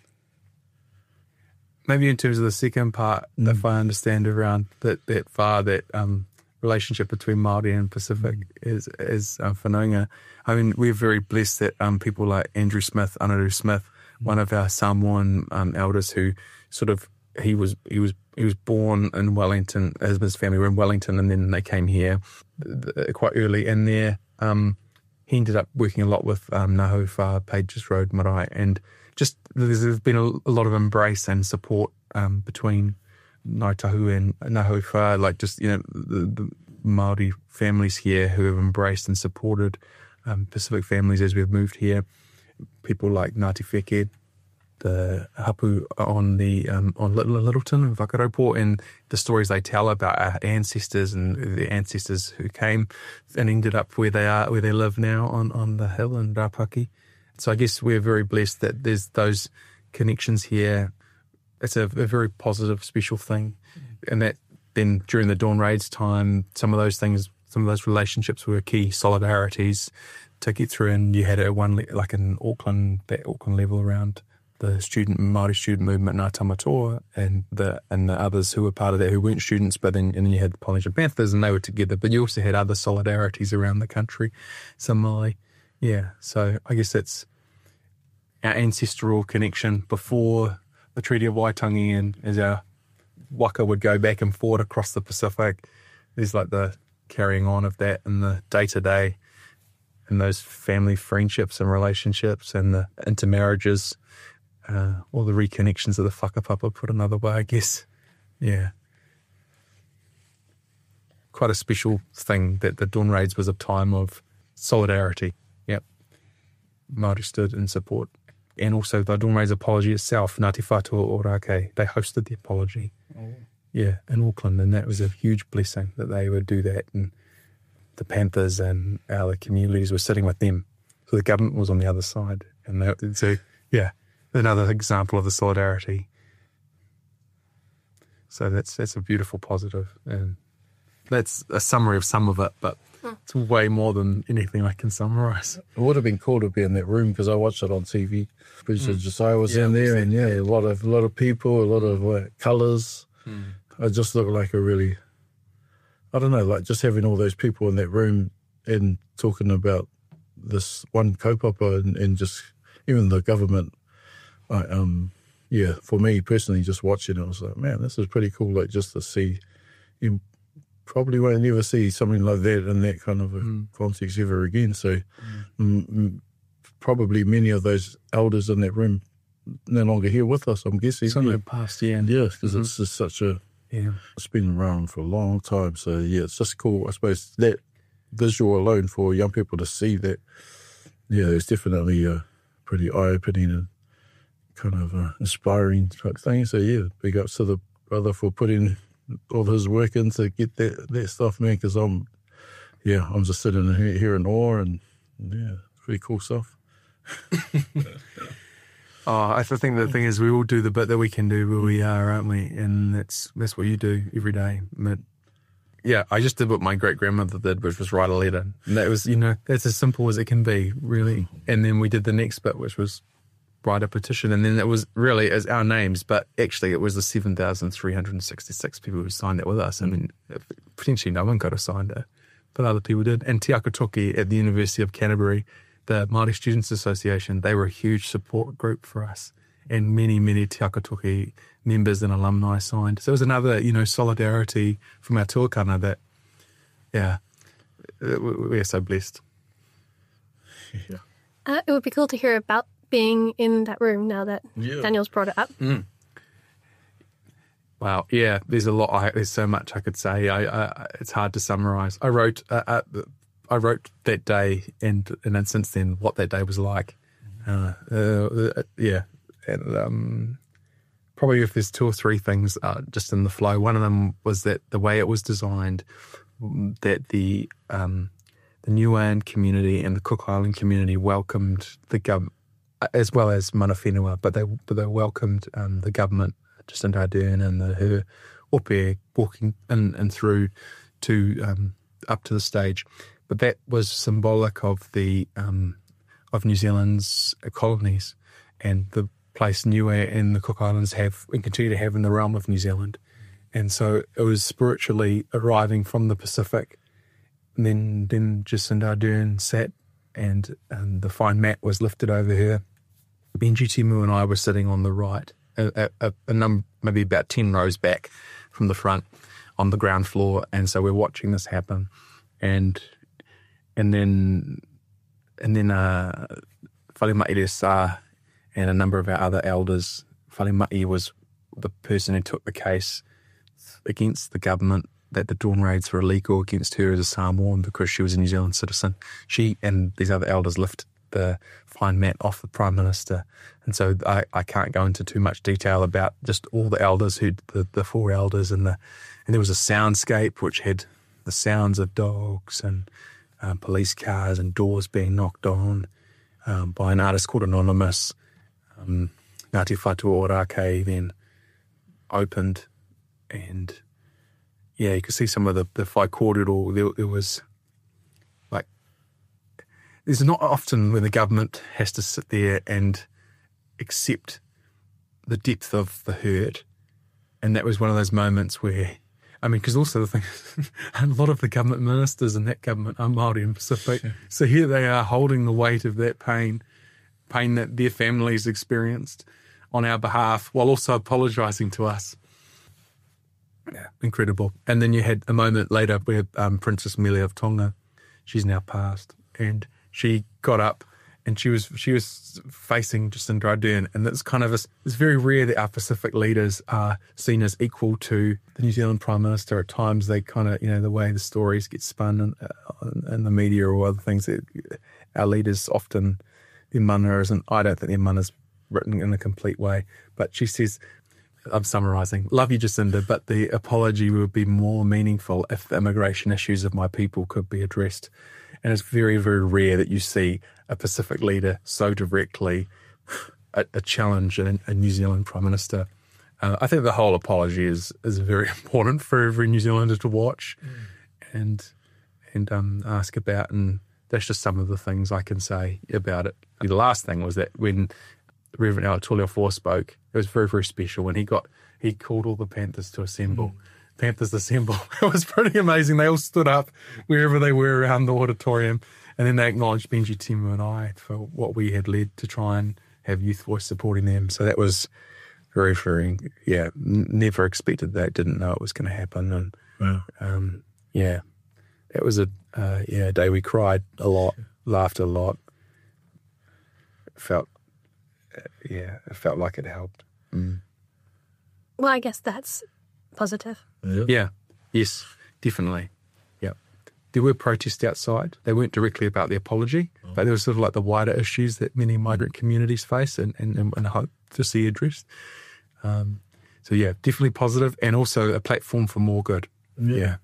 Maybe in terms of the second part, mm. if I understand around that, that far, that um, relationship between Māori and Pacific mm. is is uh, whanaunga. I mean, we're very blessed that um, people like Andrew Smith, Anaru Smith, mm. one of our Samoan um, elders, who sort of he was he was he was born in Wellington. As his family were in Wellington, and then they came here quite early. And there, um, he ended up working a lot with um, Ngāhau Whā, Pages Road Marae, and just there's been a, a lot of embrace and support um, between Ngāi Tahu and Ngāhau Whā, like just, you know, the, the Māori families here who have embraced and supported um, Pacific families as we've moved here. People like Ngāti Wheked, the hapu on the um, on Littleton and Whakaraupo, and the stories they tell about our ancestors and the ancestors who came and ended up where they are, where they live now on, on the hill in Rapaki. So I guess we're very blessed that there's those connections here. It's a, a very positive, special thing. And that then during the Dawn Raids time, some of those things, some of those relationships were key solidarities to get through. And you had a one, like in Auckland, that Auckland level around the student Māori student movement Ngā Tamatoa and the and the others who were part of that who weren't students, but then and then you had the Polynesian Panthers and they were together. But you also had other solidarities around the country, similarly. Yeah, so I guess that's our ancestral connection before the Treaty of Waitangi, and as our waka would go back and forth across the Pacific, there's like the carrying on of that in the day-to-day and those family friendships and relationships and the intermarriages, uh, all the reconnections of the whakapapa, put another way, I guess. Yeah. Quite a special thing that the Dawn Raids was a time of solidarity. Yep. Māori stood in support. And also the Dawn Raids apology itself, Ngāti Whātua Ōrākei, they hosted the apology. Oh. Yeah, in Auckland, and that was a huge blessing that they would do that. And the Panthers and our communities were sitting with them. So the government was on the other side. And they, so, yeah, another example of the solidarity. So that's that's a beautiful positive. And that's a summary of some of it, but it's way more than anything I can summarise. It would have been cool to be in that room because I watched it on T V. Producer mm. Josiah was yeah, in there, and yeah, a lot of a lot of people, a lot of uh, colours. Mm. I just looked like a really, I don't know, like just having all those people in that room and talking about this one kaupapa and, and just even the government. I, um, yeah, for me personally, just watching it, I was like, man, this is pretty cool. Like just to see, you probably won't never see something like that in that kind of a mm. context ever again. So mm. m- probably many of those elders in that room no longer here with us, I'm guessing. Some yeah. have passed, yeah. Yeah, because mm-hmm. it's just such a, yeah. It's been around for a long time. So, yeah, it's just cool. I suppose that visual alone for young people to see that, yeah, it's definitely a pretty eye-opening and kind of uh, inspiring type thing. So, yeah, big ups to the brother for putting all his work in to get that, that stuff, man, because I'm, yeah, I'm just sitting here, here in awe and, yeah, pretty cool stuff. Oh, I think the thing is we all do the bit that we can do where we are, aren't we? And that's that's what you do every day. But yeah, I just did what my great-grandmother did, which was write a letter. And that was, you know, that's as simple as it can be, really. And then we did the next bit, which was write a petition. And then it was really as our names, but actually it was the seven thousand three hundred sixty-six people who signed that with us. I mean, potentially no one could have signed it, but other people did. And Te Ako Toki at the University of Canterbury, the Māori Students Association, they were a huge support group for us. And many, many Te Ako Toki members and alumni signed. So it was another, you know, solidarity from our tuakana that, yeah, we're so blessed. Yeah. Uh, it would be cool to hear about being in that room now that yeah. Daniel's brought it up. Mm. Wow, yeah, there's a lot, I, there's so much I could say. I, I, it's hard to summarise. I wrote... Uh, uh, I wrote that day, and and then since then, what that day was like. Uh, uh, yeah, and um, probably if there's two or three things uh, just in the flow. One of them was that the way it was designed, that the um, the Niuean community and the Cook Island community welcomed the government, as well as Mana Whenua, but they but they welcomed um, the government, Jacinda Ardern and the, her ope walking in and through to um, up to the stage. But that was symbolic of the um, of New Zealand's colonies and the place Niue and the Cook Islands have and continue to have in the realm of New Zealand. And so it was spiritually arriving from the Pacific. And then, then Jacinda Ardern sat and, and the fine mat was lifted over her. Benji Timu and I were sitting on the right, a, a, a num- maybe about ten rows back from the front on the ground floor. And so we're watching this happen. And... And then, and then, uh, Whare Ma'i Sa and a number of our other elders. Whare Ma'i was the person who took the case against the government that the Dawn Raids were illegal against her as a Samoan because she was a New Zealand citizen. She and these other elders lifted the fine mat off the Prime Minister. And so I, I can't go into too much detail about just all the elders, who the, the four elders, and the and there was a soundscape which had the sounds of dogs and Um, police cars and doors being knocked on um, by an artist called Anonymous. Um, Ngāti Whātua Ōrākei then opened, and yeah, you could see some of the, the whai kōrero. There, there was like, there's not often when the government has to sit there and accept the depth of the hurt. And that was one of those moments where, I mean, because also the thing, a lot of the government ministers in that government are Māori and Pacific. Sure. So here they are holding the weight of that pain, pain that their families experienced on our behalf, while also apologising to us. Yeah, incredible. And then you had a moment later where um, Princess Melia of Tonga, she's now passed, and she got up and she was she was facing Jacinda Ardern, and it's kind of a, it's very rare that our Pacific leaders are seen as equal to the New Zealand Prime Minister. At times, they kind of, you know, the way the stories get spun in, uh, in the media or other things, that our leaders often, their mana isn't, I don't think their mana's written in a complete way. But she says, I'm summarising, love you, Jacinda, but the apology would be more meaningful if the immigration issues of my people could be addressed. And it's very, very rare that you see a Pacific leader so directly a, a challenge a, a New Zealand Prime Minister. Uh, I think the whole apology is is very important for every New Zealander to watch mm. and and um, ask about. And that's just some of the things I can say about it. The last thing was that when Reverend Alex Toliafoa spoke, it was very, very special when he got he called all the Panthers to assemble. Mm. Panthers assemble. It was pretty amazing. They all stood up wherever they were around the auditorium, and then they acknowledged Benji, Timu and I for what we had led to try and have Youth Voice supporting them. So that was very, very, yeah, n- never expected that, didn't know it was going to happen. And wow. um, yeah, it was a uh, yeah day we cried a lot, laughed a lot. It felt, uh, yeah, it felt like it helped. Mm. Well, I guess that's positive. Yeah. yeah, yes, definitely. Yeah. There were protests outside. They weren't directly about the apology, oh. but there was sort of like the wider issues that many migrant communities face and, and, and hope to see addressed. Um, so, yeah, definitely positive, and also a platform for more good. Yeah. yeah.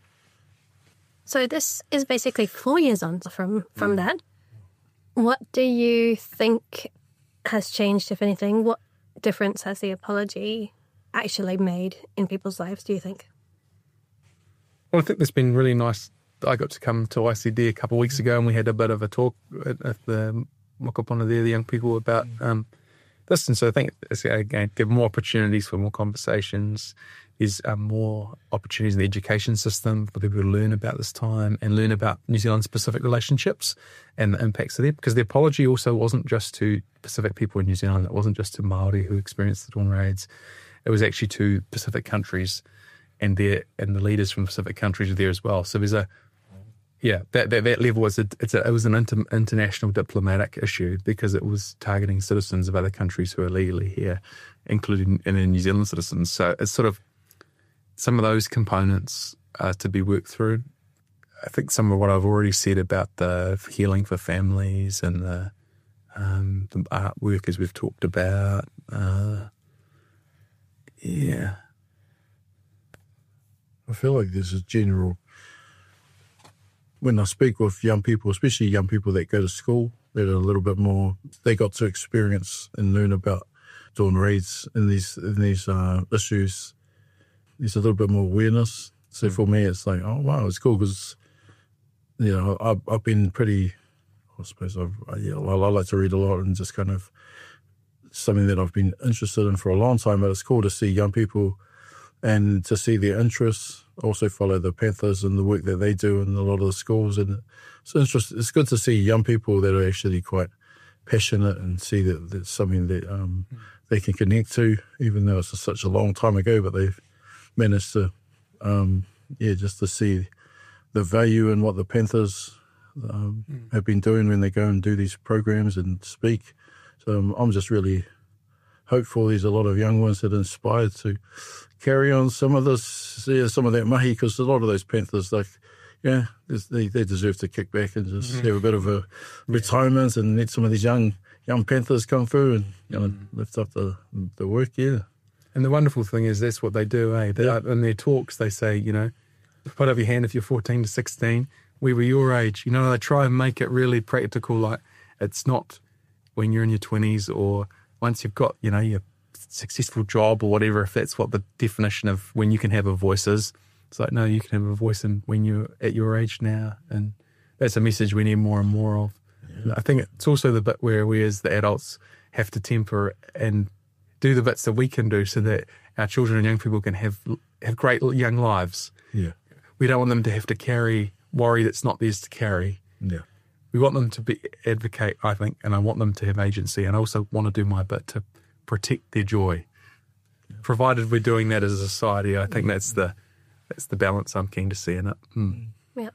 So this is basically four years on from, from mm. that. What do you think has changed, if anything? What difference has the apology actually made in people's lives, do you think? Well, I think it's been really nice. I got to come to I C D a couple of weeks ago, and we had a bit of a talk at, at the Mokopuna there, the young people, about um, this. And so I think, it's, again, there are more opportunities for more conversations. There's um, more opportunities in the education system for people to learn about this time and learn about New Zealand-specific relationships and the impacts of them. Because the apology also wasn't just to Pacific people in New Zealand. It wasn't just to Māori who experienced the Dawn Raids. It was actually to Pacific countries, and their and the leaders from Pacific countries are there as well. So there's a, yeah, that that, that level was a, it's a, it was an inter, international diplomatic issue because it was targeting citizens of other countries who are legally here, including and New Zealand citizens. So it's sort of some of those components are to be worked through. I think some of what I've already said about the healing for families and the um, the artwork, as we've talked about. Uh, Yeah. I feel like there's a general, when I speak with young people, especially young people that go to school, that are a little bit more, they got to experience and learn about Dawn Raids and these in these uh, issues. There's a little bit more awareness. So for me, it's like, oh, wow, it's cool because, you know, I've, I've been pretty, I suppose I've, I, yeah, I like to read a lot and just kind of, something that I've been interested in for a long time, but it's cool to see young people and to see their interests, also follow the Panthers and the work that they do in a lot of the schools. And it's interesting. It's good to see young people that are actually quite passionate and see that that's something that um, mm. they can connect to, even though it's such a long time ago, but they've managed to, um, yeah, just to see the value in what the Panthers um, mm. have been doing when they go and do these programs and speak. So um, I'm just really hopeful there's a lot of young ones that are inspired to carry on some of this, yeah, some of that mahi, because a lot of those Panthers, like, yeah, they, they deserve to kick back and just mm-hmm. have a bit of a retirement and let some of these young young Panthers come through and you know, mm-hmm. lift up the the work, yeah. And the wonderful thing is that's what they do, eh? They, yeah. In their talks, they say, you know, put up your hand if you're fourteen to sixteen. We were your age. You know, they try and make it really practical, like it's not when you're in your twenties or once you've got, you know, your successful job or whatever, if that's what the definition of when you can have a voice is. It's like, no, you can have a voice in when you're at your age now. And that's a message we need more and more of. Yeah. I think it's also the bit where we as the adults have to temper and do the bits that we can do so that our children and young people can have have great young lives. Yeah. We don't want them to have to carry worry that's not theirs to carry. Yeah. We want them to be advocate, I think, and I want them to have agency, and I also want to do my bit to protect their joy. Yeah. Provided we're doing that as a society, I think that's the that's the balance I'm keen to see in it. Mm. Yeah.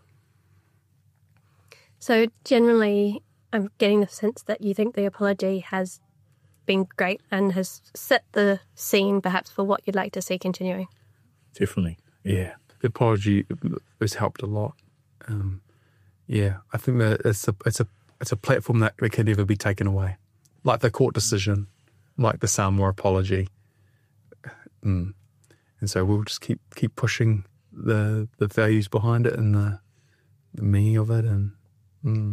So generally, I'm getting the sense that you think the apology has been great and has set the scene perhaps for what you'd like to see continuing. Definitely. Yeah. The apology has helped a lot. Um, yeah, I think that it's a it's a it's a platform that can never be taken away, like the court decision, like the Samoa apology, mm. and so we'll just keep keep pushing the the values behind it and the, the meaning of it. And mm.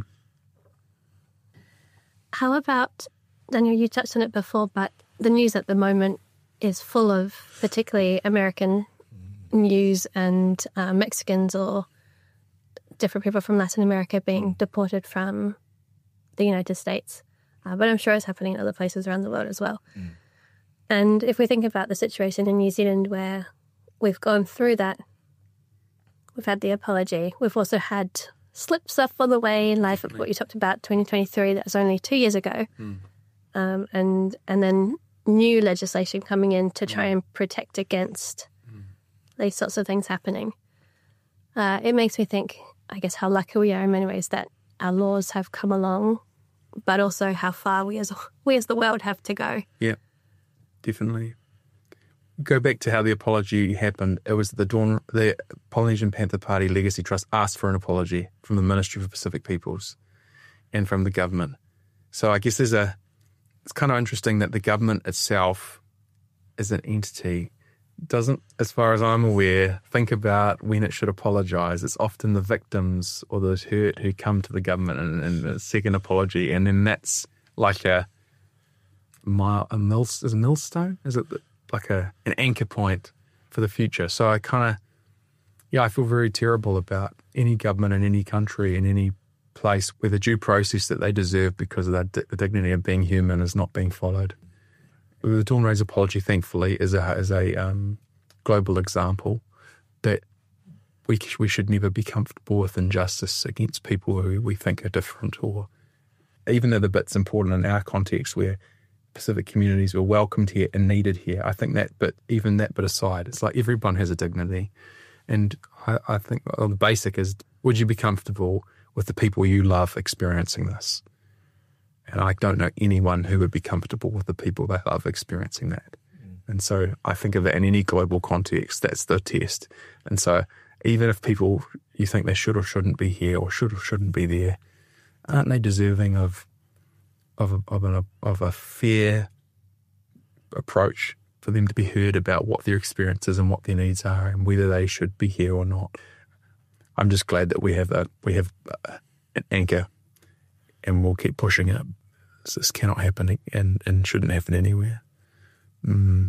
How about, Daniel? You touched on it before, but the news at the moment is full of particularly American news and uh, Mexicans or different people from Latin America being deported from the United States. Uh, but I'm sure it's happening in other places around the world as well. Mm. And if we think about the situation in New Zealand where we've gone through that, we've had the apology, we've also had slips up on the way in life, what you talked about, twenty twenty-three, that was only two years ago. Mm. Um, and, and then new legislation coming in to try and protect against mm. these sorts of things happening. Uh, it makes me think, I guess, how lucky we are in many ways that our laws have come along, but also how far we as we as the world have to go. Yeah, definitely. Go back to how the apology happened. It was the Dawn, the Polynesian Panther Party Legacy Trust asked for an apology from the Ministry for Pacific Peoples and from the government. So I guess there's a, it's kind of interesting that the government itself as an entity doesn't, as far as I'm aware, think about when it should apologise. It's often the victims or those hurt who come to the government and, and seek an apology, and then that's like a mile, a mill, is a millstone? Is it like a an anchor point for the future? So I kind of, yeah, I feel very terrible about any government in any country in any place where the due process that they deserve because of their, the dignity of being human is not being followed. The Dawn Raids apology, thankfully, is a is a um, global example that we we should never be comfortable with injustice against people who we think are different, or even though the bit's important in our context where Pacific communities were welcomed here and needed here. I think that bit, even that bit aside, it's like everyone has a dignity, and I, I think well, the basic is: would you be comfortable with the people you love experiencing this? And I don't know anyone who would be comfortable with the people they love experiencing that. Mm. And so I think of that in any global context, that's the test. And so even if people, you think they should or shouldn't be here or should or shouldn't be there, aren't they deserving of of a, of, an, of a fair approach for them to be heard about what their experiences and what their needs are and whether they should be here or not? I'm just glad that we have a we have a, an anchor, and we'll keep pushing it. This cannot happen and, and shouldn't happen anywhere. Mm.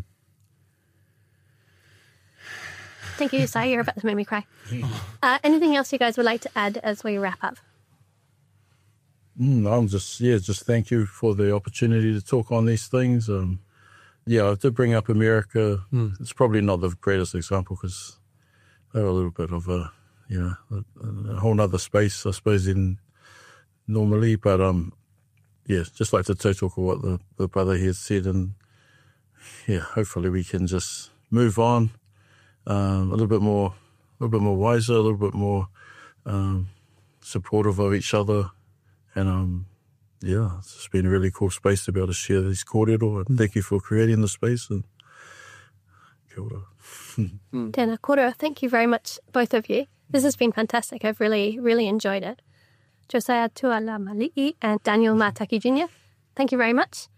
Thank you, Si. You're about to make me cry. Uh, anything else you guys would like to add as we wrap up? Mm, I'm just, yeah, just thank you for the opportunity to talk on these things. Um, yeah, I did bring up America. Mm. It's probably not the greatest example because they're a little bit of a, you know, a, a whole other space, I suppose, in normally, but um, yeah, just like to talk of what the, the brother here said, and yeah, hopefully we can just move on um, a little bit more, a little bit more wiser, a little bit more um, supportive of each other, and um, yeah, it's just been a really cool space to be able to share this kōrero, and thank you for creating the space, and kia ora. Tēnā kōrero, thank you very much, both of you. This has been fantastic. I've really, really enjoyed it. Josiah Tuala Mali'i and Daniel Mataki Junior, thank you very much.